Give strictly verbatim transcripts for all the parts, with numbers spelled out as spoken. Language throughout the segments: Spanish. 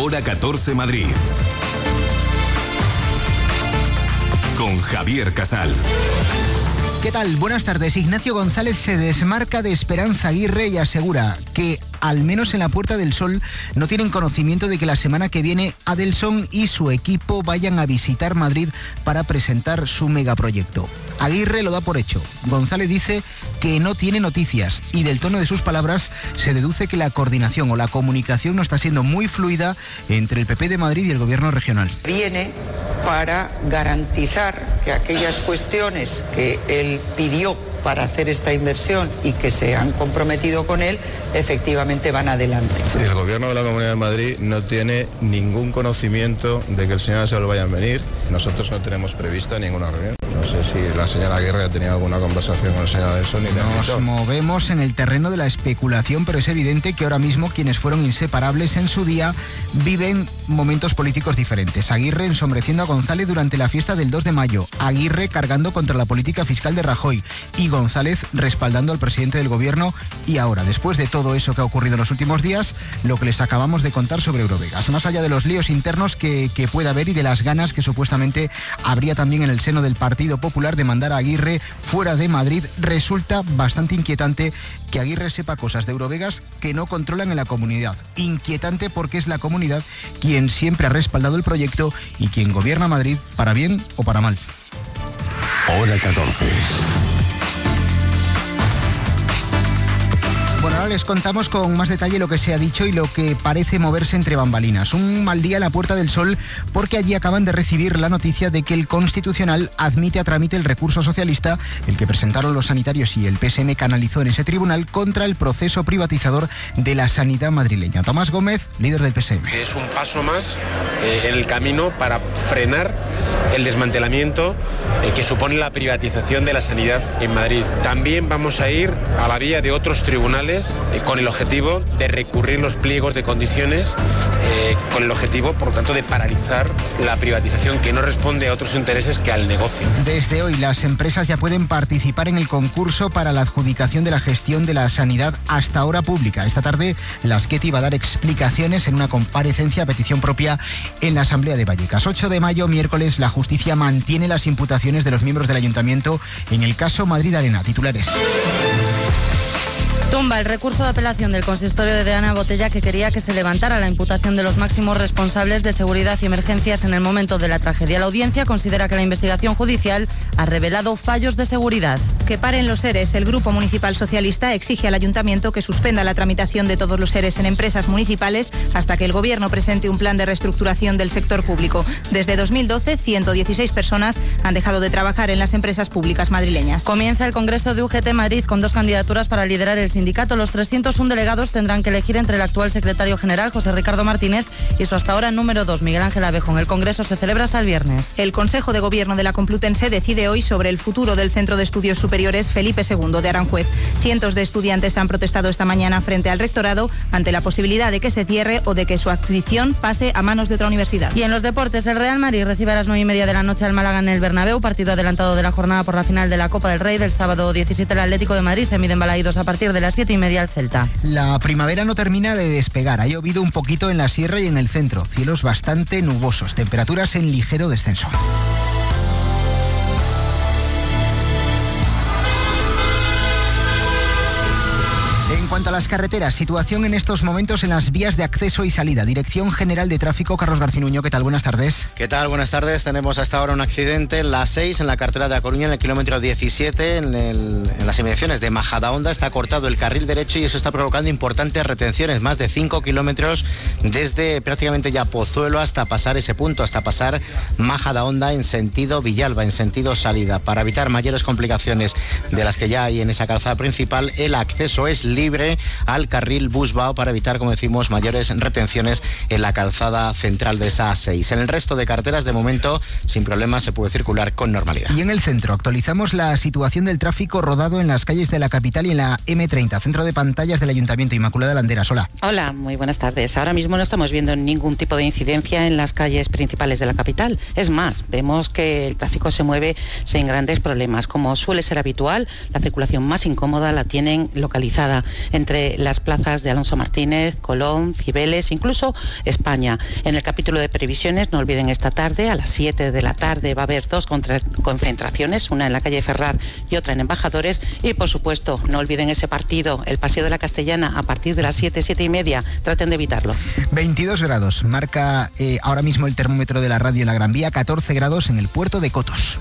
Hora catorce Madrid. Con Javier Casal. ¿Qué tal? Buenas tardes. Ignacio González se desmarca de Esperanza Aguirre y asegura que, al menos en la Puerta del Sol, no tienen conocimiento de que la semana que viene Adelson y su equipo vayan a visitar Madrid para presentar su megaproyecto. Aguirre lo da por hecho. González dice que no tiene noticias y del tono de sus palabras se deduce que la coordinación o la comunicación no está siendo muy fluida entre el P P de Madrid y el gobierno regional. Viene para garantizar que aquellas cuestiones que él pidió para hacer esta inversión y que se han comprometido con él, efectivamente van adelante. El gobierno de la Comunidad de Madrid no tiene ningún conocimiento de que el señor Adelson vaya a venir. Nosotros no tenemos prevista ninguna reunión. No sé si la señora Aguirre ha tenido alguna conversación con el señor Adelson. Y Nos movemos en el terreno de la especulación, pero es evidente que ahora mismo quienes fueron inseparables en su día viven momentos políticos diferentes. Aguirre ensombreciendo a González durante la fiesta del dos de mayo. Aguirre cargando contra la política fiscal de Rajoy. Y González respaldando al presidente del gobierno. Y ahora, después de todo eso que ha ocurrido en los últimos días, lo que les acabamos de contar sobre Eurovegas. Más allá de los líos internos que, que pueda haber y de las ganas que supuestamente habría también en el seno del Partido Popular de mandar a Aguirre fuera de Madrid, resulta bastante inquietante que Aguirre sepa cosas de Eurovegas que no controlan en la comunidad. Inquietante porque es la comunidad quien siempre ha respaldado el proyecto y quien gobierna Madrid para bien o para mal. Hora catorce. Bueno, ahora les contamos con más detalle lo que se ha dicho y lo que parece moverse entre bambalinas. Un mal día en la Puerta del Sol porque allí acaban de recibir la noticia de que el Constitucional admite a trámite el recurso socialista, el que presentaron los sanitarios y el P S M canalizó en ese tribunal contra el proceso privatizador de la sanidad madrileña. Tomás Gómez, líder del P S M. Es un paso más eh, en el camino para frenar el desmantelamiento eh, que supone la privatización de la sanidad en Madrid. También vamos a ir a la vía de otros tribunales eh, con el objetivo de recurrir los pliegos de condiciones, eh, con el objetivo, por lo tanto, de paralizar la privatización que no responde a otros intereses que al negocio. Desde hoy las empresas ya pueden participar en el concurso para la adjudicación de la gestión de la sanidad hasta ahora pública. Esta tarde la Azqueti va a dar explicaciones en una comparecencia a petición propia en la Asamblea de Vallecas. ocho de mayo, miércoles, la justicia mantiene las imputaciones de los miembros del Ayuntamiento en el caso Madrid Arena. Titulares. Tumba el recurso de apelación del consistorio de Ana Botella que quería que se levantara la imputación de los máximos responsables de seguridad y emergencias en el momento de la tragedia. La audiencia considera que la investigación judicial ha revelado fallos de seguridad. Que paren los ERES. El Grupo Municipal Socialista exige al Ayuntamiento que suspenda la tramitación de todos los ERES en empresas municipales hasta que el Gobierno presente un plan de reestructuración del sector público. Desde dos mil doce, ciento dieciséis personas han dejado de trabajar en las empresas públicas madrileñas. Comienza el Congreso de U G T Madrid con dos candidaturas para liderar el sindicato. Los trescientos uno delegados tendrán que elegir entre el actual secretario general, José Ricardo Martínez, y su hasta ahora número dos, Miguel Ángel Abejón. El Congreso se celebra hasta el viernes. El Consejo de Gobierno de la Complutense decide hoy sobre el futuro del Centro de Estudios Superiores Felipe segundo de Aranjuez. Cientos de estudiantes han protestado esta mañana frente al rectorado ante la posibilidad de que se cierre o de que su adscripción pase a manos de otra universidad. Y en los deportes, el Real Madrid recibe a las nueve y media de la noche al Málaga en el Bernabéu, partido adelantado de la jornada por la final de la Copa del Rey. Del sábado diecisiete, el Atlético de Madrid se mide en Balaídos a partir de las siete y media al Celta. La primavera no termina de despegar. Ha llovido un poquito en la sierra y en el centro. Cielos bastante nubosos. Temperaturas en ligero descenso. En cuanto a las carreteras, situación en estos momentos en las vías de acceso y salida. Dirección General de Tráfico, Carlos Garcinuño, ¿qué tal? Buenas tardes. ¿Qué tal? Buenas tardes. Tenemos hasta ahora un accidente en la seis, en la carretera de A Coruña, en el kilómetro diecisiete, en, el, en las inmediaciones de Majadahonda. Está cortado el carril derecho y eso está provocando importantes retenciones, más de cinco kilómetros desde prácticamente ya Pozuelo hasta pasar ese punto, hasta pasar Majadahonda en sentido Villalba, en sentido salida. Para evitar mayores complicaciones de las que ya hay en esa calzada principal, el acceso es libre al carril Busbao para evitar, como decimos, mayores retenciones en la calzada central de esa A seis. En el resto de carreteras, de momento, sin problemas, se puede circular con normalidad. Y en el centro, actualizamos la situación del tráfico rodado en las calles de la capital y en la eme treinta, centro de pantallas del Ayuntamiento. Inmaculada Landeras, hola. Hola, muy buenas tardes. Ahora mismo no estamos viendo ningún tipo de incidencia en las calles principales de la capital. Es más, vemos que el tráfico se mueve sin grandes problemas. Como suele ser habitual, la circulación más incómoda la tienen localizada entre las plazas de Alonso Martínez, Colón, Cibeles, incluso España. En el capítulo de previsiones, no olviden esta tarde, a las siete de la tarde va a haber dos concentraciones, una en la calle Ferraz y otra en Embajadores, y por supuesto, no olviden ese partido, el Paseo de la Castellana, a partir de las siete, siete y media, traten de evitarlo. veintidós grados, marca eh, ahora mismo el termómetro de la radio en la Gran Vía, catorce grados en el puerto de Cotos.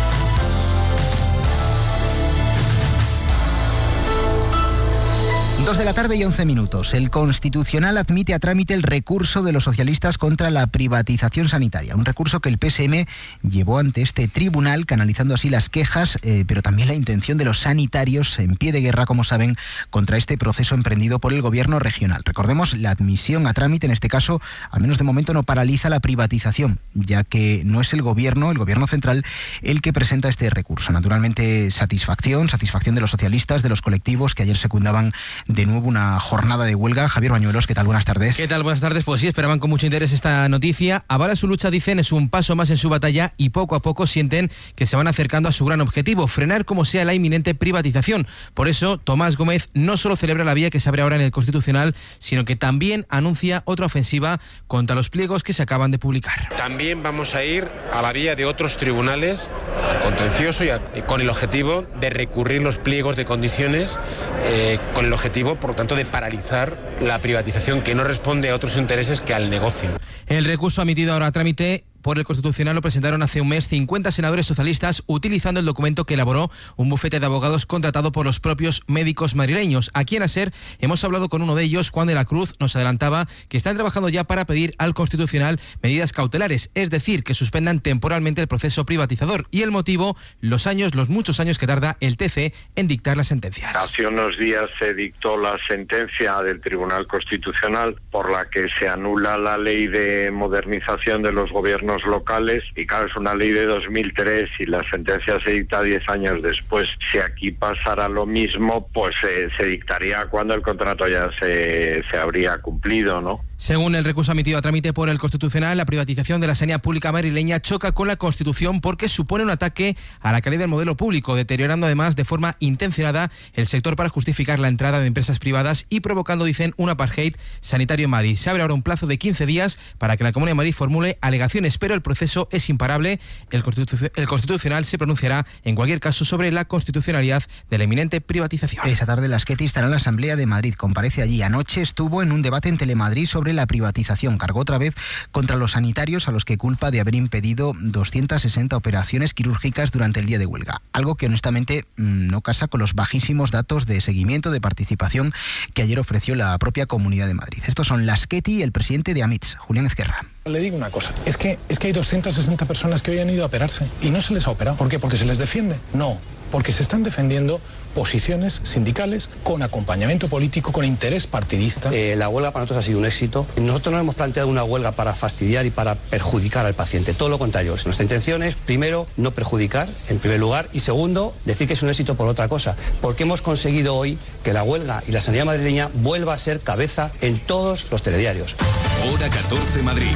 Dos de la tarde y once minutos. El Constitucional admite a trámite el recurso de los socialistas contra la privatización sanitaria. Un recurso que el P S M llevó ante este tribunal, canalizando así las quejas, eh, pero también la intención de los sanitarios en pie de guerra, como saben, contra este proceso emprendido por el gobierno regional. Recordemos, la admisión a trámite, en este caso, al menos de momento, no paraliza la privatización, ya que no es el gobierno, el gobierno central, el que presenta este recurso. Naturalmente, satisfacción, satisfacción de los socialistas, de los colectivos que ayer secundaban de nuevo una jornada de huelga. Javier Bañuelos, ¿qué tal? Buenas tardes. ¿Qué tal? Buenas tardes. Pues sí, esperaban con mucho interés esta noticia. Avala su lucha, dicen, es un paso más en su batalla y poco a poco sienten que se van acercando a su gran objetivo, frenar como sea la inminente privatización. Por eso, Tomás Gómez no solo celebra la vía que se abre ahora en el Constitucional, sino que también anuncia otra ofensiva contra los pliegos que se acaban de publicar. También vamos a ir a la vía de otros tribunales, contencioso, y, a, y con el objetivo de recurrir los pliegos de condiciones, eh, con el objetivo, por lo tanto, de paralizar la privatización, que no responde a otros intereses que al negocio. El recurso admitido ahora a trámite por el Constitucional lo presentaron hace un mes cincuenta senadores socialistas utilizando el documento que elaboró un bufete de abogados contratado por los propios médicos madrileños. Aquí en ASER hemos hablado con uno de ellos, Juan de la Cruz, nos adelantaba que están trabajando ya para pedir al Constitucional medidas cautelares, es decir, que suspendan temporalmente el proceso privatizador. Y el motivo, los años, los muchos años que tarda el T C en dictar las sentencias. Hace unos días se dictó la sentencia del Tribunal Constitucional por la que se anula la ley de modernización de los gobiernos locales, y claro, es una ley de dos mil tres y la sentencia se dicta diez años después. Si aquí pasara lo mismo, pues eh, se dictaría cuando el contrato ya se, se habría cumplido, ¿no? Según el recurso admitido a trámite por el Constitucional, la privatización de la sanidad pública madrileña choca con la Constitución porque supone un ataque a la calidad del modelo público, deteriorando además de forma intencionada el sector para justificar la entrada de empresas privadas y provocando, dicen, un apartheid sanitario en Madrid. Se abre ahora un plazo de quince días para que la Comunidad de Madrid formule alegaciones, pero el proceso es imparable. El, Constitu- el Constitucional se pronunciará en cualquier caso sobre la constitucionalidad de la inminente privatización. Esa tarde las Ketty estará en la Asamblea de Madrid. Comparece allí. Anoche estuvo en un debate en Telemadrid sobre la privatización. Cargó otra vez contra los sanitarios, a los que culpa de haber impedido doscientas sesenta operaciones quirúrgicas durante el día de huelga. Algo que honestamente no casa con los bajísimos datos de seguimiento, de participación que ayer ofreció la propia Comunidad de Madrid. Estos son las Ketty y el presidente de AMITS, Julián Ezquerra. Le digo una cosa, es que, es que hay doscientas sesenta personas que hoy han ido a operarse y no se les ha operado. ¿Por qué? ¿Porque se les defiende? No, porque se están defendiendo posiciones sindicales con acompañamiento político, con interés partidista. Eh, la huelga para nosotros ha sido un éxito. Nosotros no hemos planteado una huelga para fastidiar y para perjudicar al paciente, todo lo contrario. Nuestra intención es, primero, no perjudicar, en primer lugar, y segundo, decir que es un éxito por otra cosa, porque hemos conseguido hoy que la huelga y la sanidad madrileña vuelva a ser cabeza en todos los telediarios. Hora catorce Madrid.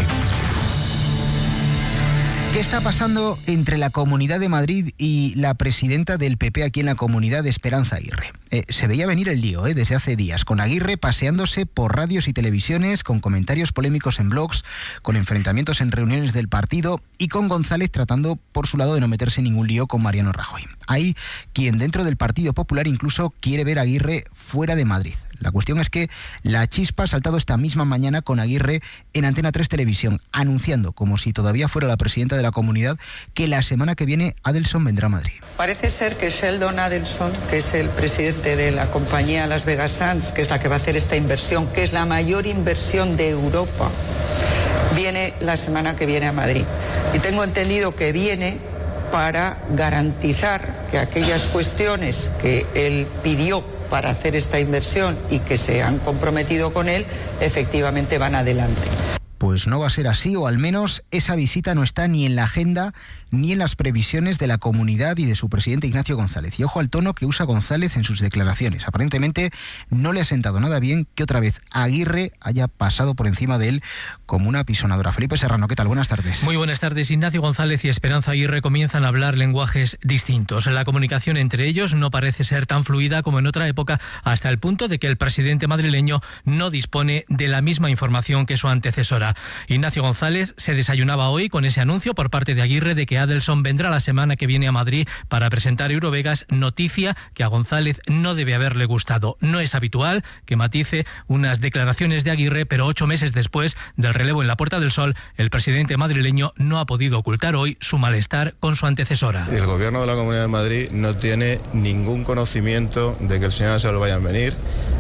¿Qué está pasando entre la Comunidad de Madrid y la presidenta del P P aquí en la Comunidad, de Esperanza Aguirre? Eh, se veía venir el lío eh, desde hace días, con Aguirre paseándose por radios y televisiones, con comentarios polémicos en blogs, con enfrentamientos en reuniones del partido y con González tratando por su lado de no meterse en ningún lío con Mariano Rajoy. Hay quien dentro del Partido Popular incluso quiere ver a Aguirre fuera de Madrid. La cuestión es que la chispa ha saltado esta misma mañana con Aguirre en Antena tres Televisión, anunciando, como si todavía fuera la presidenta de la Comunidad, que la semana que viene Adelson vendrá a Madrid. Parece ser que Sheldon Adelson, que es el presidente de la compañía Las Vegas Sands, que es la que va a hacer esta inversión, que es la mayor inversión de Europa, viene la semana que viene a Madrid. Y tengo entendido que viene para garantizar que aquellas cuestiones que él pidió para hacer esta inversión y que se han comprometido con él, efectivamente van adelante. Pues no va a ser así, o al menos esa visita no está ni en la agenda ni en las previsiones de la comunidad y de su presidente Ignacio González. Y ojo al tono que usa González en sus declaraciones. Aparentemente no le ha sentado nada bien que otra vez Aguirre haya pasado por encima de él como una pisonadora. Felipe Serrano, ¿qué tal? Buenas tardes. Muy buenas tardes. Ignacio González y Esperanza Aguirre comienzan a hablar lenguajes distintos. La comunicación entre ellos no parece ser tan fluida como en otra época, hasta el punto de que el presidente madrileño no dispone de la misma información que su antecesora. Ignacio González se desayunaba hoy con ese anuncio por parte de Aguirre de que Adelson vendrá la semana que viene a Madrid para presentar Eurovegas, noticia que a González no debe haberle gustado. No es habitual que matice unas declaraciones de Aguirre, pero ocho meses después del relevo en la Puerta del Sol, el presidente madrileño no ha podido ocultar hoy su malestar con su antecesora. El gobierno de la Comunidad de Madrid no tiene ningún conocimiento de que el señor Adelson vaya a venir.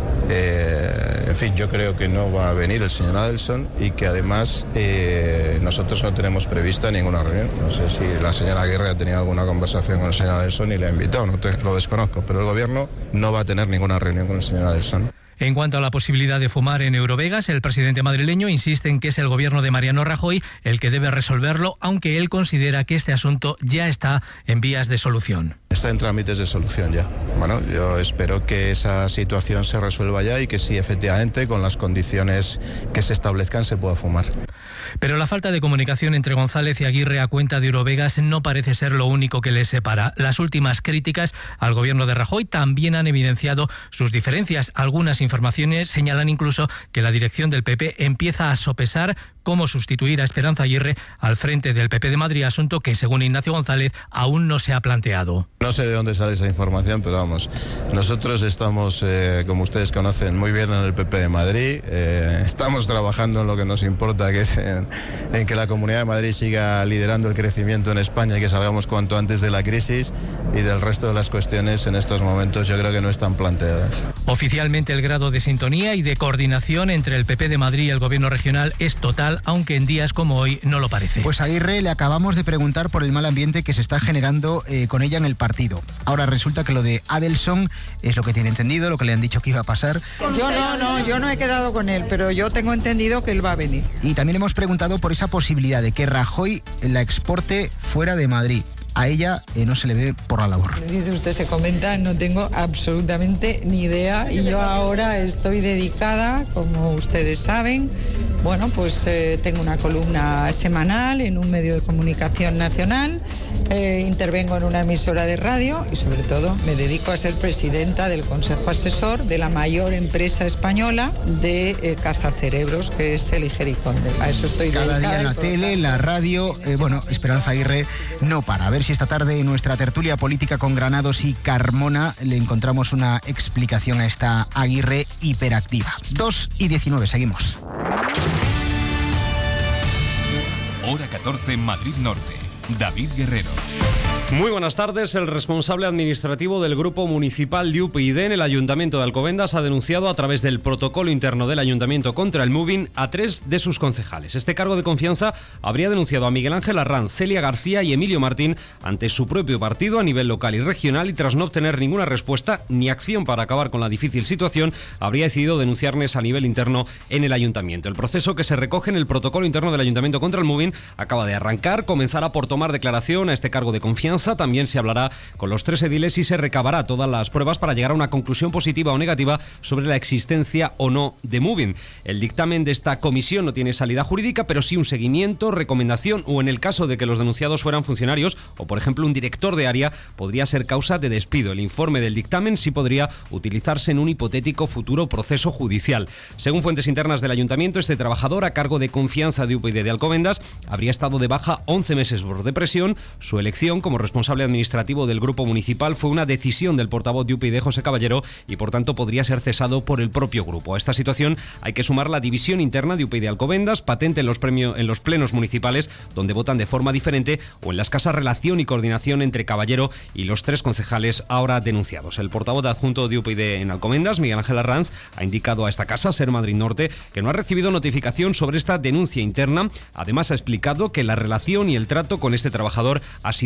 Eh, en fin, yo creo que no va a venir el señor Adelson y que además eh, nosotros no tenemos prevista ninguna reunión. No sé si la señora Aguirre ha tenido alguna conversación con el señor Adelson y le ha invitado, no te, lo desconozco, pero el gobierno no va a tener ninguna reunión con el señor Adelson. En cuanto a la posibilidad de fumar en Eurovegas, el presidente madrileño insiste en que es el gobierno de Mariano Rajoy el que debe resolverlo, aunque él considera que este asunto ya está en vías de solución. Está en trámites de solución ya. Bueno, yo espero que esa situación se resuelva ya y que sí, efectivamente, con las condiciones que se establezcan se pueda fumar. Pero la falta de comunicación entre González y Aguirre a cuenta de Eurovegas no parece ser lo único que les separa. Las últimas críticas al gobierno de Rajoy también han evidenciado sus diferencias. Algunas informaciones señalan incluso que la dirección del P P empieza a sopesar cómo sustituir a Esperanza Aguirre al frente del P P de Madrid, asunto que, según Ignacio González, aún no se ha planteado. No sé de dónde sale esa información, pero vamos, nosotros estamos, eh, como ustedes conocen, muy bien en el P P de Madrid, eh, estamos trabajando en lo que nos importa, que es en, en que la Comunidad de Madrid siga liderando el crecimiento en España y que salgamos cuanto antes de la crisis, y del resto de las cuestiones en estos momentos yo creo que no están planteadas. Oficialmente el grado de sintonía y de coordinación entre el P P de Madrid y el gobierno regional es total, aunque en días como hoy no lo parece. Pues a Aguirre le acabamos de preguntar por el mal ambiente que se está generando eh, con ella en el partido. Ahora resulta que lo de Adelson es lo que tiene entendido, lo que le han dicho que iba a pasar. Yo no, no, yo no he quedado con él, pero yo tengo entendido que él va a venir. Y también hemos preguntado por esa posibilidad de que Rajoy la exporte fuera de Madrid. A ella eh, no se le ve por la labor. Dice usted, se comenta, no tengo absolutamente ni idea, y yo ahora estoy dedicada, como ustedes saben, bueno, pues eh, tengo una columna semanal en un medio de comunicación nacional, eh, intervengo en una emisora de radio y sobre todo me dedico a ser presidenta del Consejo Asesor de la mayor empresa española de eh, cazacerebros, que es el Igericonde. A eso estoy dedicada. Cada día en la tele, en la radio, eh, bueno, Esperanza Aguirre no para. A ver si esta tarde en nuestra tertulia política con Granados y Carmona le encontramos una explicación a esta Aguirre hiperactiva. dos y diecinueve, seguimos. Hora catorce en Madrid Norte. David Guerrero. Muy buenas tardes. El responsable administrativo del Grupo Municipal de U P yD en el Ayuntamiento de Alcobendas ha denunciado a través del protocolo interno del Ayuntamiento contra el mobbing a tres de sus concejales. Este cargo de confianza habría denunciado a Miguel Ángel Arranz, Celia García y Emilio Martín ante su propio partido a nivel local y regional, y tras no obtener ninguna respuesta ni acción para acabar con la difícil situación, habría decidido denunciarles a nivel interno en el Ayuntamiento. El proceso, que se recoge en el protocolo interno del Ayuntamiento contra el mobbing, acaba de arrancar. Comenzará por tomar declaración a este cargo de confianza. También se hablará con los tres ediles y se recabará todas las pruebas para llegar a una conclusión positiva o negativa sobre la existencia o no de mobbing. El dictamen de esta comisión no tiene salida jurídica, pero sí un seguimiento, recomendación, o en el caso de que los denunciados fueran funcionarios o, por ejemplo, un director de área, podría ser causa de despido. El informe del dictamen sí podría utilizarse en un hipotético futuro proceso judicial. Según fuentes internas del Ayuntamiento, este trabajador, a cargo de confianza de U P yD de Alcobendas, habría estado de baja once meses por depresión. Su elección como responsable administrativo del grupo municipal fue una decisión del portavoz de U P yD, José Caballero, y por tanto podría ser cesado por el propio grupo. A esta situación hay que sumar la división interna de U P yD Alcobendas, patente en los, premios, en los plenos municipales, donde votan de forma diferente, o en la escasa relación y coordinación entre Caballero y los tres concejales ahora denunciados. El portavoz adjunto de U P yD en Alcobendas, Miguel Ángel Arranz, ha indicado a esta casa, Ser Madrid Norte, que no ha recibido notificación sobre esta denuncia interna. Además, ha explicado que la relación y el trato con este trabajador ha sido mínimo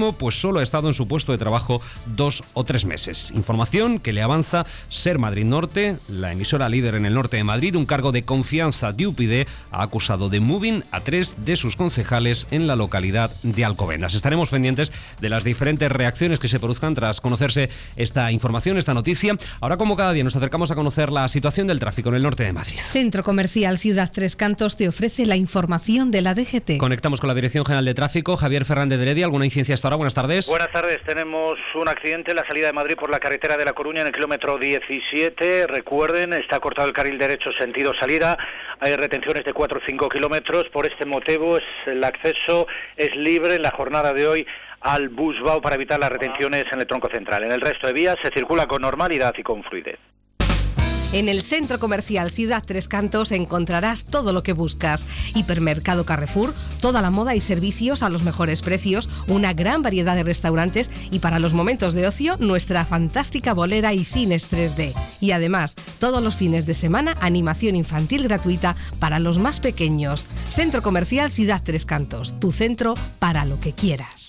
último pues solo ha estado en su puesto de trabajo dos o tres meses. Información que le avanza Ser Madrid Norte, la emisora líder en el norte de Madrid. Un cargo de confianza de U P yD ha acusado de moving a tres de sus concejales en la localidad de Alcobendas. Estaremos pendientes de las diferentes reacciones que se produzcan tras conocerse esta información, esta noticia. Ahora, como cada día, nos acercamos a conocer la situación del tráfico en el norte de Madrid. Centro Comercial Ciudad Tres Cantos te ofrece la información de la D G T. Conectamos con la Dirección General de Tráfico. Javier Fernández de Heredia, ¿alguna incidencia hasta ahora? Buenas tardes. Buenas tardes. Tenemos un accidente en la salida de Madrid por la carretera de La Coruña en el kilómetro diecisiete. Recuerden, está cortado el carril derecho sentido salida. Hay retenciones de cuatro o cinco kilómetros. Por este motivo es, el acceso es libre en la jornada de hoy al Busbao para evitar las retenciones en el tronco central. En el resto de vías se circula con normalidad y con fluidez. En el Centro Comercial Ciudad Tres Cantos encontrarás todo lo que buscas. Hipermercado Carrefour, toda la moda y servicios a los mejores precios, una gran variedad de restaurantes y para los momentos de ocio, nuestra fantástica bolera y cines tres D. Y además, todos los fines de semana, animación infantil gratuita para los más pequeños. Centro Comercial Ciudad Tres Cantos, tu centro para lo que quieras.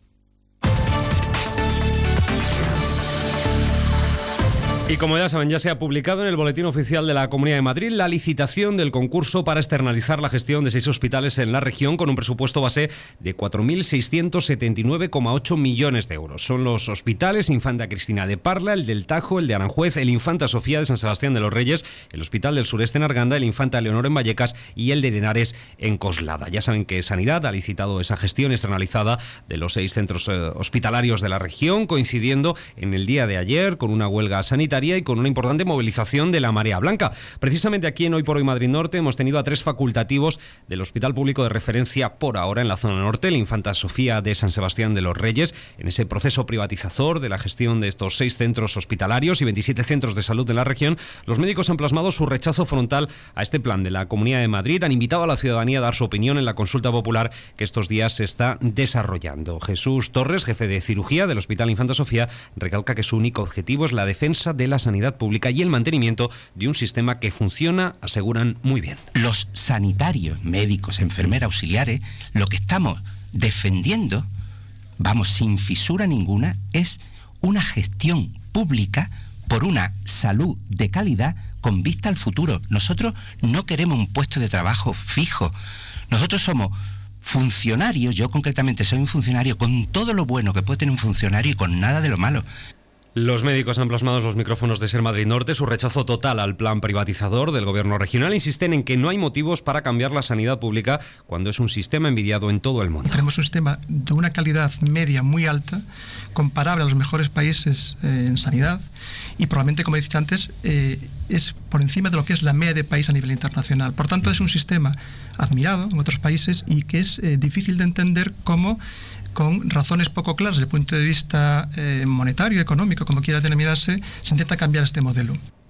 Y como ya saben, ya se ha publicado en el Boletín Oficial de la Comunidad de Madrid la licitación del concurso para externalizar la gestión de seis hospitales en la región con un presupuesto base de cuatro mil seiscientos setenta y nueve coma ocho millones de euros. Son los hospitales Infanta Cristina de Parla, el del Tajo, el de Aranjuez, el Infanta Sofía de San Sebastián de los Reyes, el Hospital del Sureste en Arganda, el Infanta Leonor en Vallecas y el de Henares en Coslada. Ya saben que Sanidad ha licitado esa gestión externalizada de los seis centros eh, hospitalarios de la región, coincidiendo en el día de ayer con una huelga sanitaria y con una importante movilización de la Marea Blanca. Precisamente aquí en Hoy por Hoy Madrid Norte hemos tenido a tres facultativos del Hospital Público de Referencia por ahora en la zona norte, el Infanta Sofía de San Sebastián de los Reyes, en ese proceso privatizador de la gestión de estos seis centros hospitalarios y veintisiete centros de salud de la región. Los médicos han plasmado su rechazo frontal a este plan de la Comunidad de Madrid, han invitado a la ciudadanía a dar su opinión en la consulta popular que estos días se está desarrollando. Jesús Torres, jefe de cirugía del Hospital Infanta Sofía, recalca que su único objetivo es la defensa de la sanidad pública y el mantenimiento de un sistema que funciona, aseguran, muy bien. Los sanitarios, médicos, enfermeras, auxiliares, lo que estamos defendiendo, vamos, sin fisura ninguna, es una gestión pública por una salud de calidad con vista al futuro. Nosotros no queremos un puesto de trabajo fijo. Nosotros somos funcionarios, yo concretamente soy un funcionario con todo lo bueno que puede tener un funcionario y con nada de lo malo. Los médicos han plasmado en los micrófonos de Ser Madrid Norte su rechazo total al plan privatizador del gobierno regional. Insisten en que no hay motivos para cambiar la sanidad pública cuando es un sistema envidiado en todo el mundo. Tenemos un sistema de una calidad media muy alta, comparable a los mejores países eh, en sanidad y probablemente, como he dicho antes, eh, es por encima de lo que es la media de país a nivel internacional. Por tanto, es un sistema admirado en otros países y que es eh, difícil de entender cómo, con razones poco claras desde el punto de vista eh, monetario, económico, como quiera denominarse, se intenta cambiar este modelo.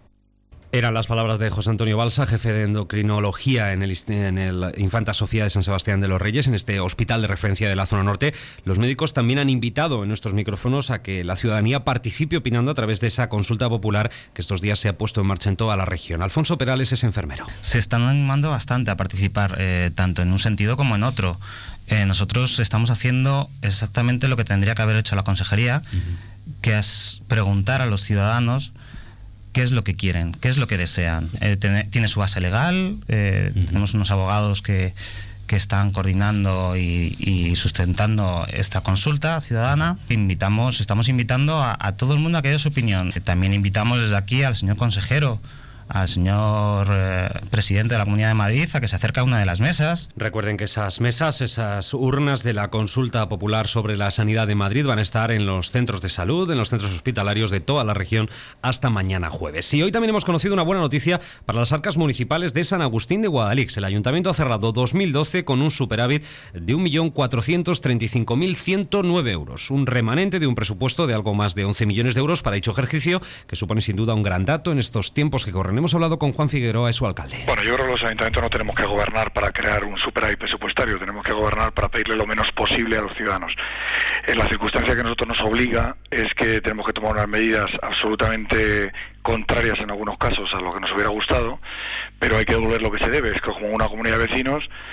Eran las palabras de José Antonio Balsa, jefe de endocrinología en el, en el Infanta Sofía de San Sebastián de los Reyes, en este hospital de referencia de la zona norte. Los médicos también han invitado en nuestros micrófonos a que la ciudadanía participe opinando a través de esa consulta popular que estos días se ha puesto en marcha en toda la región. Alfonso Perales es enfermero. Se están animando bastante a participar, eh, tanto en un sentido como en otro. Eh, nosotros estamos haciendo exactamente lo que tendría que haber hecho la consejería, uh-huh. que es preguntar a los ciudadanos qué es lo que quieren, qué es lo que desean. Eh, tiene, tiene su base legal, eh, uh-huh. tenemos unos abogados que, que están coordinando y, y sustentando esta consulta ciudadana. Invitamos, estamos invitando a, a todo el mundo a que dé su opinión. También invitamos desde aquí al señor consejero, al señor eh, presidente de la Comunidad de Madrid a que se acerque a una de las mesas. Recuerden que esas mesas, esas urnas de la consulta popular sobre la sanidad de Madrid van a estar en los centros de salud, en los centros hospitalarios de toda la región hasta mañana jueves. Y hoy también hemos conocido una buena noticia para las arcas municipales de San Agustín de Guadalix. El ayuntamiento ha cerrado dos mil doce con un superávit de un millón cuatrocientos treinta y cinco mil ciento nueve euros, un remanente de un presupuesto de algo más de once millones de euros para dicho ejercicio, que supone sin duda un gran dato en estos tiempos que corren. Hemos hablado con Juan Figueroa, es su alcalde. Bueno, yo creo que los ayuntamientos no tenemos que gobernar para crear un superávit presupuestario, tenemos que gobernar para pedirle lo menos posible a los ciudadanos. En la circunstancia que a nosotros nos obliga es que tenemos que tomar unas medidas absolutamente contrarias en algunos casos a lo que nos hubiera gustado, pero hay que devolver lo que se debe. Es que como una comunidad de vecinos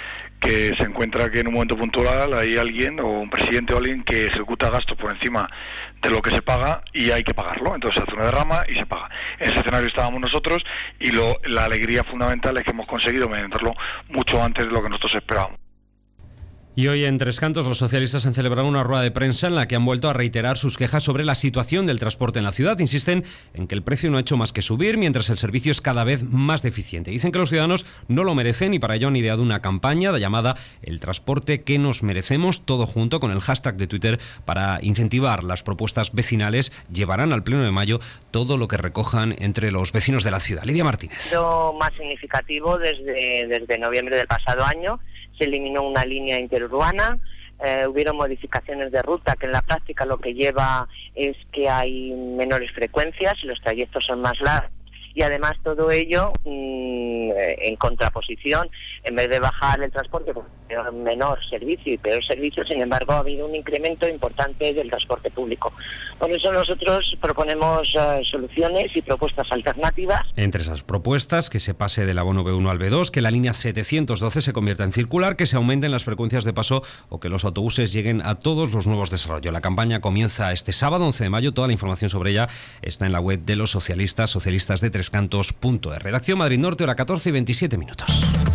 que se encuentra que en un momento puntual hay alguien o un presidente o alguien que ejecuta gastos por encima de lo que se paga y hay que pagarlo, entonces se hace una derrama y se paga. En ese escenario estábamos nosotros y lo, la alegría fundamental es que hemos conseguido meditarlo mucho antes de lo que nosotros esperábamos. Y hoy en Tres Cantos los socialistas han celebrado una rueda de prensa en la que han vuelto a reiterar sus quejas sobre la situación del transporte en la ciudad. Insisten en que el precio no ha hecho más que subir mientras el servicio es cada vez más deficiente. Dicen que los ciudadanos no lo merecen y para ello han ideado una campaña llamada El transporte que nos merecemos, todo junto con el hashtag de Twitter para incentivar las propuestas vecinales. Llevarán al pleno de mayo todo lo que recojan entre los vecinos de la ciudad. Lidia Martínez. Lo más significativo desde, desde noviembre del pasado año. Se eliminó una línea interurbana, eh, hubieron modificaciones de ruta que en la práctica lo que lleva es que hay menores frecuencias y los trayectos son más largos. Y además todo ello mmm, en contraposición, en vez de bajar el transporte por menor servicio y peor servicio, sin embargo ha habido un incremento importante del transporte público. Por eso nosotros proponemos uh, soluciones y propuestas alternativas. Entre esas propuestas, que se pase del abono B uno al B dos, que la línea setecientos doce se convierta en circular, que se aumenten las frecuencias de paso o que los autobuses lleguen a todos los nuevos desarrollos. La campaña comienza este sábado once de mayo, toda la información sobre ella está en la web de los socialistas, socialistas de Tres Cantos punto es. Redacción Madrid Norte, hora catorce y veintisiete minutos.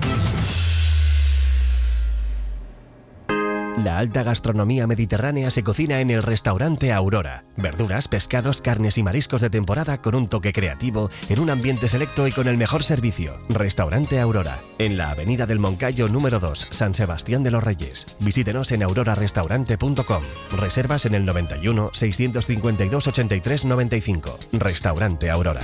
La alta gastronomía mediterránea se cocina en el restaurante Aurora. Verduras, pescados, carnes y mariscos de temporada con un toque creativo, en un ambiente selecto y con el mejor servicio. Restaurante Aurora, en la avenida del Moncayo número dos, San Sebastián de los Reyes. Visítenos en aurora restaurante punto com. Reservas en el noventa y uno, seiscientos cincuenta y dos, ochenta y tres, noventa y cinco. Restaurante Aurora.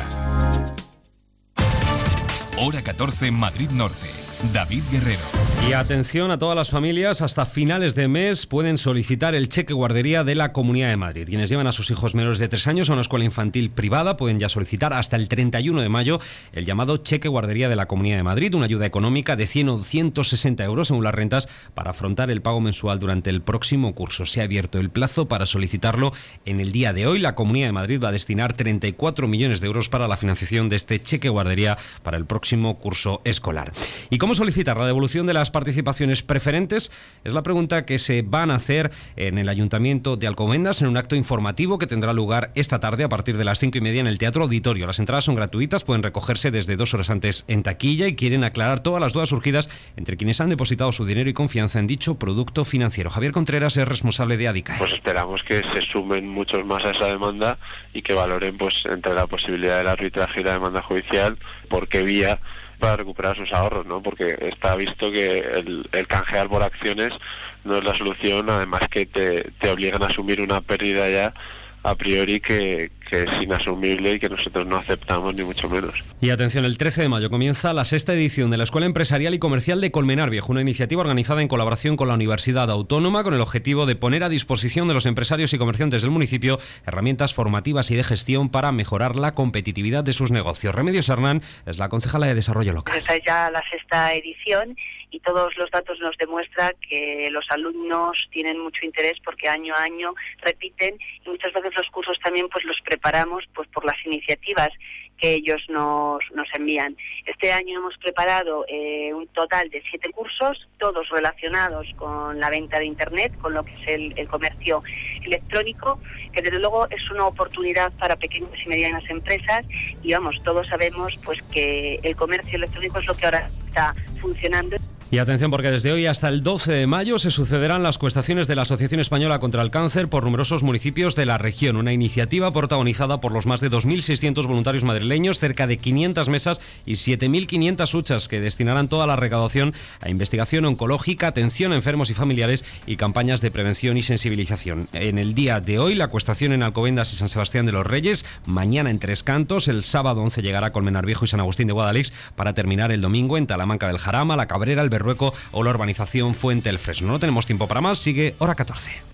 Hora catorce, Madrid Norte. David Guerrero. Y atención a todas las familias, hasta finales de mes pueden solicitar el cheque guardería de la Comunidad de Madrid. Quienes llevan a sus hijos menores de tres años a una escuela infantil privada pueden ya solicitar hasta el treinta y uno de mayo el llamado cheque guardería de la Comunidad de Madrid, una ayuda económica de cien o ciento sesenta euros según las rentas para afrontar el pago mensual durante el próximo curso. Se ha abierto el plazo para solicitarlo en el día de hoy. La Comunidad de Madrid va a destinar treinta y cuatro millones de euros para la financiación de este cheque guardería para el próximo curso escolar. ¿Y cómo solicitar la devolución de las participaciones preferentes? Es la pregunta que se van a hacer en el Ayuntamiento de Alcobendas en un acto informativo que tendrá lugar esta tarde a partir de las cinco y media en el Teatro Auditorio. Las entradas son gratuitas, pueden recogerse desde dos horas antes en taquilla y quieren aclarar todas las dudas surgidas entre quienes han depositado su dinero y confianza en dicho producto financiero. Javier Contreras es responsable de ADICAE. Pues esperamos que se sumen muchos más a esa demanda y que valoren pues entre la posibilidad del arbitraje y la demanda judicial por qué vía para recuperar sus ahorros, ¿no? Porque está visto que el, el canjear por acciones no es la solución, además que te, te obligan a asumir una pérdida ya a priori que, que es inasumible y que nosotros no aceptamos ni mucho menos. Y atención, el trece de mayo comienza la sexta edición de la Escuela Empresarial y Comercial de Colmenar Viejo, una iniciativa organizada en colaboración con la Universidad Autónoma con el objetivo de poner a disposición de los empresarios y comerciantes del municipio herramientas formativas y de gestión para mejorar la competitividad de sus negocios. Remedios Hernán es la concejala de Desarrollo Local. Esta es ya la sexta edición y todos los datos nos demuestran que los alumnos tienen mucho interés porque año a año repiten y muchas veces los cursos también pues los preparamos pues por las iniciativas que ellos nos, nos envían. Este año hemos preparado eh, un total de siete cursos, todos relacionados con la venta de Internet, con lo que es el, el comercio electrónico, que desde luego es una oportunidad para pequeñas y medianas empresas y vamos, todos sabemos pues que el comercio electrónico es lo que ahora está funcionando. Y atención porque desde hoy hasta el doce de mayo se sucederán las cuestaciones de la Asociación Española contra el Cáncer por numerosos municipios de la región. Una iniciativa protagonizada por los más de dos mil seiscientos voluntarios madrileños, cerca de quinientas mesas y siete mil quinientas huchas que destinarán toda la recaudación a investigación oncológica, atención a enfermos y familiares y campañas de prevención y sensibilización. En el día de hoy la cuestación en Alcobendas y San Sebastián de los Reyes, mañana en Tres Cantos, el sábado once llegará a Colmenar Viejo y San Agustín de Guadalix para terminar el domingo en Talamanca del Jarama, La Cabrera, el Berrueco o la urbanización Fuente el Fresno. No tenemos tiempo para más, sigue Hora catorce.